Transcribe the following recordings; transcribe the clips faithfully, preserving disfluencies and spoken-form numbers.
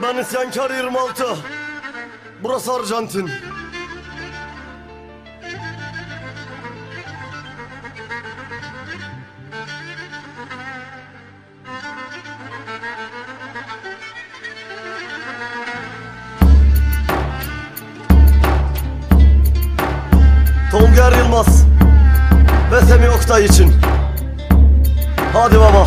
Ben isyankar yirmi altı. Burası Arjantin. Tolga Yılmaz ve Semih Oktay için. Hadi baba.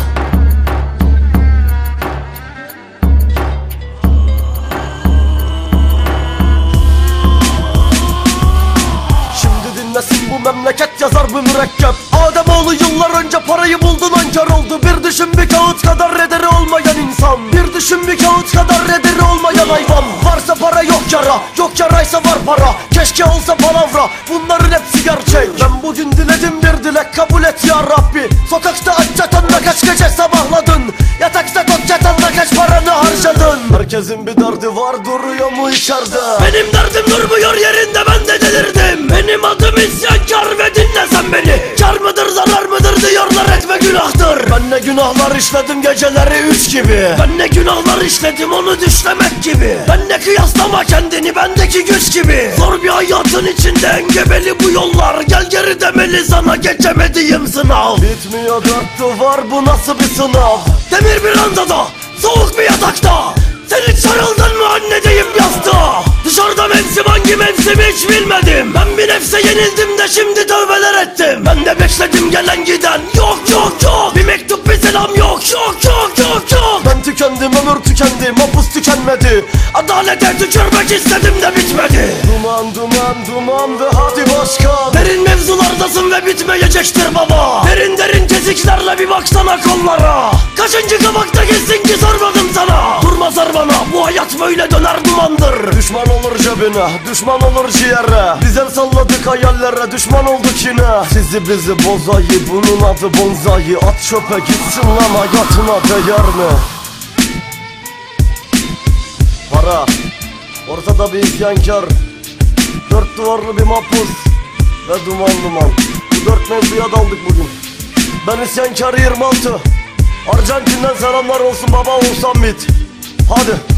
Dinlesin bu memleket, yazar bu mürekkep. Ademoğlu yıllar önce parayı buldu, nankör oldu. Bir düşün bir kağıt kadar rederi olmayan insan. Bir düşün bir kağıt kadar rederi olmayan hayvan. Varsa para yok yara, yok yaraysa var para. Keşke olsa palavra, bunların hepsi gerçek. Ben bugün diledim bir dilek, kabul et ya Rabbi. Sokakta aç yatanda kaç gece sabahladın. Yatakta tok yatanda kaç paranı harcadın. Herkesin bir derdi var, duruyor mu içeride? Benim derdim durmuyor yerinde, ben de delirdim. Benim adım isyankar ve dinlesen beni. Kar mıdır zarar mıdır diyorlar, etme günahtır. Ben ne günahlar işledim geceleri üç gibi. Ben ne günahlar işledim onu düşlemek gibi. Ben ne kıyaslama kendini bendeki güç gibi. Zor bir hayatın içinde engebeli bu yollar. Gel geri demeli sana geçemediğim sınav. Bitmiyor dört duvar, bu nasıl bir sınav? Demir bir andada, soğuk bir yatakta. Sen hiç sarıldın mı anne deyip yastığa? Dışarıda mevsim hangi mevsimi hiç bilmedim. Ben bir nefse yenildim de şimdi tövbeler ettim. Ben de bekledim gelen giden yok yok yok. Bir mektup bir selam yok yok yok yok yok. Ben tükendim, ömür tükendi, mapus tükenmedi. Adalete tükürmek istedim de bitmedi. Duman duman duman ve hadi başkan. Derin mevzulardasın ve bitmeyecektir baba. Derin derin çiziklerle bir baksana kollara. Kaçıncı kabakta gezsin ki sormadım sana. Durma sar bana, bu hayat böyle döner dumandır. Düşman olur cebine, düşman olur ciğere. Biz el salladık hayallere, düşman olduk yine. Sizi bizi bozayı, bunun adı bonzayı. At çöpe gitsin lan, hayatına değer mi? Para, ortada bir isyankar. Dört duvarlı bir mahpus ve duman duman. Bu dört mevzuya daldık bugün. Ben isyankar yirmi altı. Arjantin'den selamlar olsun baba, olsam bit. Hadi.